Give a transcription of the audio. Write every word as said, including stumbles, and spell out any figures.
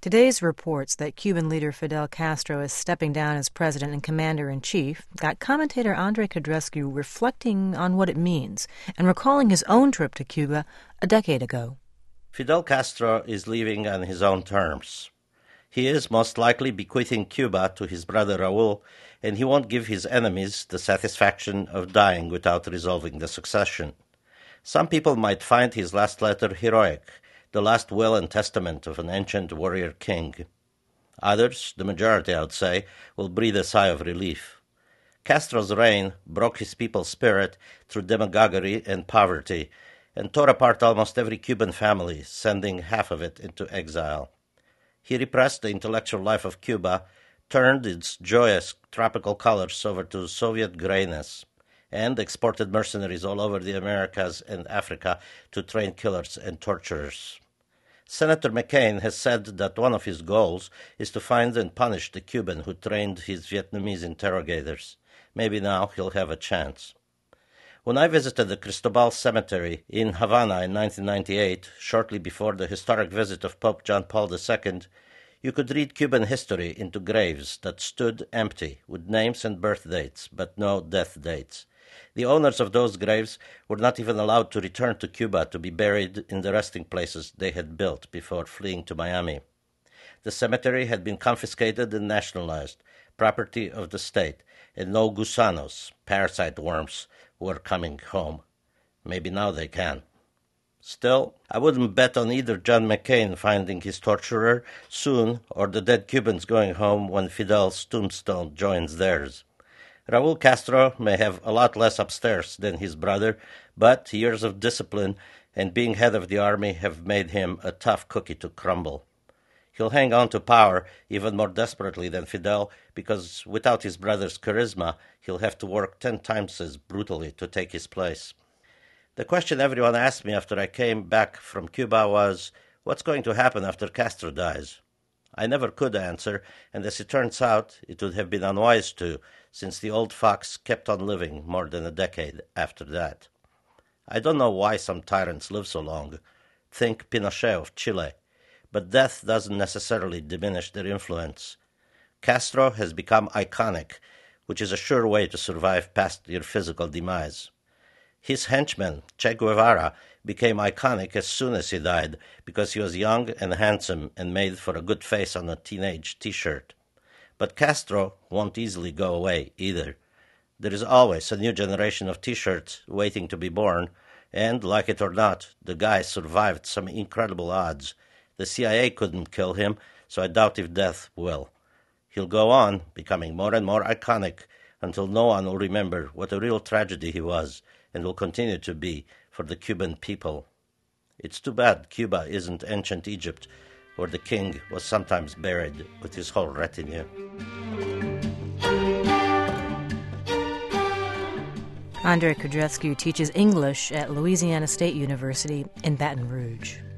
Today's reports that Cuban leader Fidel Castro is stepping down as president and commander-in-chief got commentator Andrei Codrescu reflecting on what it means and recalling his own trip to Cuba a decade ago. Fidel Castro is leaving on his own terms. He is most likely bequeathing Cuba to his brother Raul, and he won't give his enemies the satisfaction of dying without resolving the succession. Some people might find his last letter heroic, the last will and testament of an ancient warrior king. Others, the majority I would say, will breathe a sigh of relief. Castro's reign broke his people's spirit through demagoguery and poverty, and tore apart almost every Cuban family, sending half of it into exile. He repressed the intellectual life of Cuba, turned its joyous tropical colors over to Soviet grayness, and exported mercenaries all over the Americas and Africa to train killers and torturers. Senator McCain has said that one of his goals is to find and punish the Cuban who trained his Vietnamese interrogators. Maybe now he'll have a chance. When I visited the Cristobal Cemetery in Havana in nineteen ninety-eight, shortly before the historic visit of Pope John Paul the Second, you could read Cuban history into graves that stood empty, with names and birth dates, but no death dates. The owners of those graves were not even allowed to return to Cuba to be buried in the resting places they had built before fleeing to Miami. The cemetery had been confiscated and nationalized, property of the state, and no gusanos, parasite worms, were coming home. Maybe now they can. Still, I wouldn't bet on either John McCain finding his torturer soon or the dead Cubans going home when Fidel's tombstone joins theirs. Raul Castro may have a lot less upstairs than his brother, but years of discipline and being head of the army have made him a tough cookie to crumble. He'll hang on to power even more desperately than Fidel, because without his brother's charisma, he'll have to work ten times as brutally to take his place. The question everyone asked me after I came back from Cuba was, what's going to happen after Castro dies? I never could answer, and as it turns out, it would have been unwise to, since the old fox kept on living more than a decade after that. I don't know why some tyrants live so long. Think Pinochet of Chile. But death doesn't necessarily diminish their influence. Castro has become iconic, which is a sure way to survive past your physical demise. His henchman, Che Guevara, became iconic as soon as he died because he was young and handsome and made for a good face on a teenage T-shirt. But Castro won't easily go away either. There is always a new generation of T-shirts waiting to be born, and, like it or not, the guy survived some incredible odds. The C I A couldn't kill him, so I doubt if death will. He'll go on, becoming more and more iconic, until no one will remember what a real tragedy he was, and will continue to be for the Cuban people. It's too bad Cuba isn't ancient Egypt, where the king was sometimes buried with his whole retinue. Andrei Codrescu teaches English at Louisiana State University in Baton Rouge.